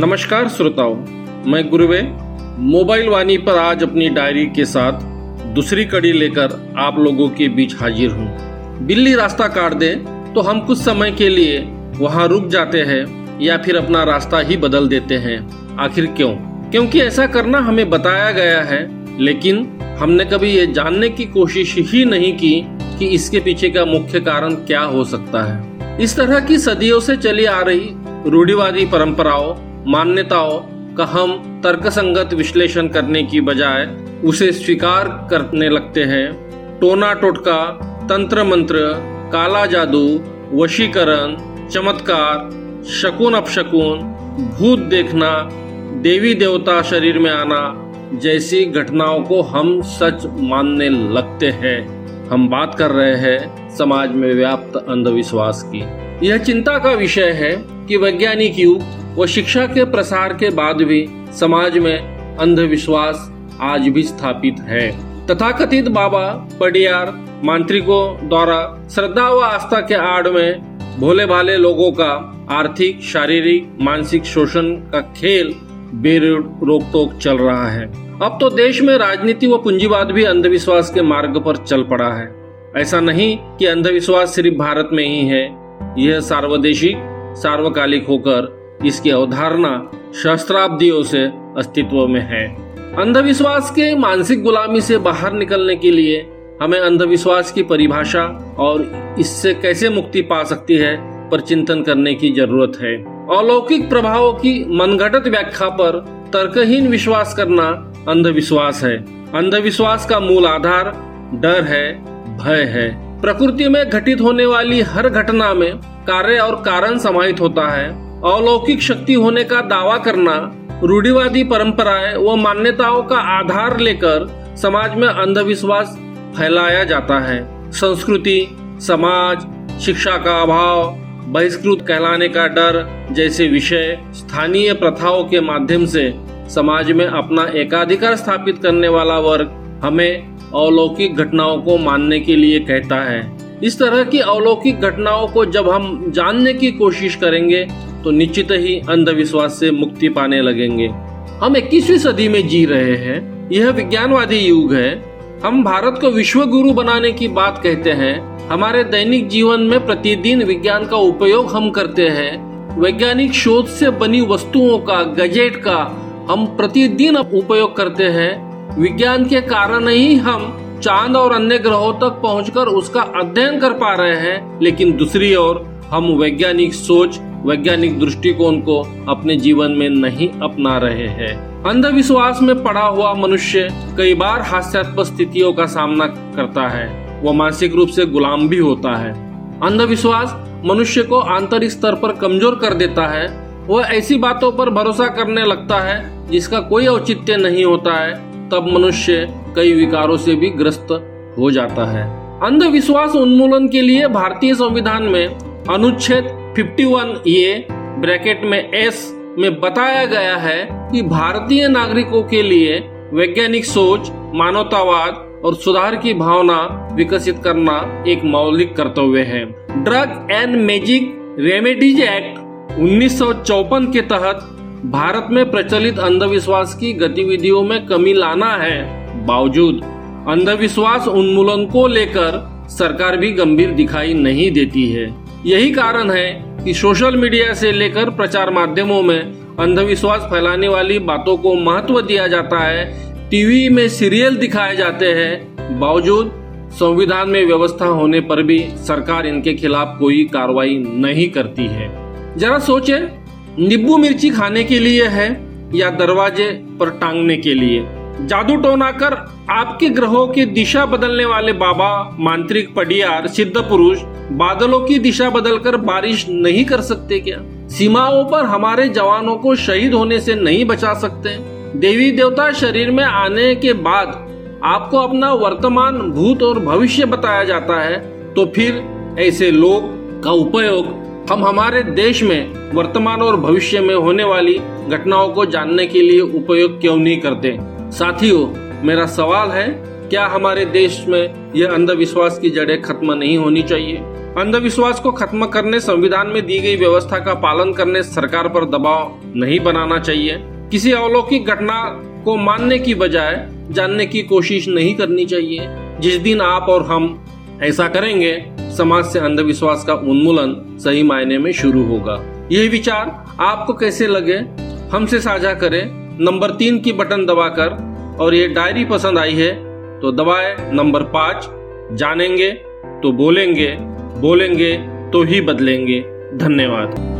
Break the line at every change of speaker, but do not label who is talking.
नमस्कार श्रोताओं, मैं गुरुवे मोबाइल वाणी पर आज अपनी डायरी के साथ दूसरी कड़ी लेकर आप लोगों के बीच हाजिर हूँ। बिल्ली रास्ता काट दे तो हम कुछ समय के लिए वहाँ रुक जाते हैं या फिर अपना रास्ता ही बदल देते हैं। आखिर क्यों? क्योंकि ऐसा करना हमें बताया गया है, लेकिन हमने कभी ये जानने की कोशिश ही नहीं की कि इसके पीछे का मुख्य कारण क्या हो सकता है। इस तरह की सदियों से चली आ रही रूढ़िवादी परंपराओं, मान्यताओं का हम तर्कसंगत विश्लेषण करने की बजाय उसे स्वीकार करने लगते हैं। टोना टोटका, तंत्र मंत्र, काला जादू, वशीकरण, चमत्कार, शकुन अपशकुन, भूत देखना, देवी देवता शरीर में आना जैसी घटनाओं को हम सच मानने लगते हैं। हम बात कर रहे हैं समाज में व्याप्त अंधविश्वास की। यह चिंता का विषय है कि वैज्ञानिक युग व शिक्षा के प्रसार के बाद भी समाज में अंधविश्वास आज भी स्थापित है। तथाकथित बाबा, पडियार, मांत्रिकों द्वारा श्रद्धा व आस्था के आड़ में भोले भाले लोगों का आर्थिक, शारीरिक, मानसिक शोषण का खेल बेरोक टोक चल रहा है। अब तो देश में राजनीति व पूंजीवाद भी अंधविश्वास के मार्ग पर चल पड़ा है। ऐसा नहीं कि अंधविश्वास सिर्फ भारत में ही है, यह सार्वदेशिक, सार्वकालिक होकर इसकी अवधारणा सहस्त्राब्दियों से अस्तित्व में है। अंधविश्वास के मानसिक गुलामी से बाहर निकलने के लिए हमें अंधविश्वास की परिभाषा और इससे कैसे मुक्ति पा सकती है पर चिंतन करने की जरूरत है। अलौकिक प्रभावों की मनगढ़ंत व्याख्या पर तर्कहीन विश्वास करना अंधविश्वास है। अंधविश्वास का मूल आधार डर है, भय है। प्रकृति में घटित होने वाली हर घटना में कार्य और कारण समाहित होता है। अलौकिक शक्ति होने का दावा करना रूढ़िवादी परंपराएं व मान्यताओं का आधार लेकर समाज में अंधविश्वास फैलाया जाता है। संस्कृति, समाज, शिक्षा का अभाव, बहिष्कृत कहलाने का डर जैसे विषय स्थानीय प्रथाओं के माध्यम से समाज में अपना एकाधिकार स्थापित करने वाला वर्ग हमें अलौकिक घटनाओं को मानने के लिए कहता है। इस तरह की अलौकिक घटनाओं को जब हम जानने की कोशिश करेंगे तो निश्चित ही अंधविश्वास से मुक्ति पाने लगेंगे। हम 21वीं सदी में जी रहे हैं। यह विज्ञानवादी युग है। हम भारत को विश्व गुरु बनाने की बात कहते हैं। हमारे दैनिक जीवन में प्रतिदिन विज्ञान का उपयोग हम करते हैं। वैज्ञानिक शोध से बनी वस्तुओं का, गैजेट का हम प्रतिदिन उपयोग करते हैं। विज्ञान के कारण ही हम चांद और अन्य ग्रहों तक पहुंचकर उसका अध्ययन कर पा रहे हैं। लेकिन दूसरी ओर हम वैज्ञानिक सोच, वैज्ञानिक दृष्टिकोण को अपने जीवन में नहीं अपना रहे हैं। अंधविश्वास में पड़ा हुआ मनुष्य कई बार हास्यास्पद स्थितियों का सामना करता है। वह मानसिक रूप से गुलाम भी होता है। अंधविश्वास मनुष्य को आंतरिक स्तर पर कमजोर कर देता है। वह ऐसी बातों पर भरोसा करने लगता है जिसका कोई औचित्य नहीं होता है। तब मनुष्य कई विकारों से भी ग्रस्त हो जाता है। अंधविश्वास उन्मूलन के लिए भारतीय संविधान में अनुच्छेद 51A ब्रैकेट में S में बताया गया है कि भारतीय नागरिकों के लिए वैज्ञानिक सोच, मानवतावाद और सुधार की भावना विकसित करना एक मौलिक कर्तव्य है। Drug and magic remedies act 1954 के तहत भारत में प्रचलित अंधविश्वास की गतिविधियों में कमी लाना है। बावजूद अंधविश्वास उन्मूलन को लेकर सरकार भी गंभीर दिखाई नहीं देती है। यही कारण है कि सोशल मीडिया से लेकर प्रचार माध्यमों में अंधविश्वास फैलाने वाली बातों को महत्व दिया जाता है। टीवी में सीरियल दिखाए जाते हैं। बावजूद संविधान में व्यवस्था होने पर भी सरकार इनके खिलाफ कोई कार्रवाई नहीं करती है। जरा सोचे, नींबू मिर्ची खाने के लिए है या दरवाजे पर टांगने के लिए? जादू टोना कर आपके ग्रहों की दिशा बदलने वाले बाबा, मांत्रिक, पडियार, सिद्ध पुरुष बादलों की दिशा बदलकर बारिश नहीं कर सकते क्या? सीमाओं पर हमारे जवानों को शहीद होने से नहीं बचा सकते? देवी देवता शरीर में आने के बाद आपको अपना वर्तमान, भूत और भविष्य बताया जाता है, तो फिर ऐसे लोग का उपयोग हम हमारे देश में वर्तमान और भविष्य में होने वाली घटनाओं को जानने के लिए उपयोग क्यों नहीं करते? साथियों, मेरा सवाल है, क्या हमारे देश में यह अंधविश्वास की जड़ें खत्म नहीं होनी चाहिए? अंधविश्वास को खत्म करने, संविधान में दी गई व्यवस्था का पालन करने सरकार पर दबाव नहीं बनाना चाहिए। किसी अलौकिक घटना को मानने की बजाय जानने की कोशिश नहीं करनी चाहिए। जिस दिन आप और हम ऐसा करेंगे, समाज से अंधविश्वास का उन्मूलन सही मायने में शुरू होगा। यह विचार आपको कैसे लगे, हमसे साझा करें नंबर 3 की बटन दबाकर। और ये डायरी पसंद आई है तो दबाएं नंबर 5। जानेंगे तो बोलेंगे, बोलेंगे तो ही बदलेंगे। धन्यवाद।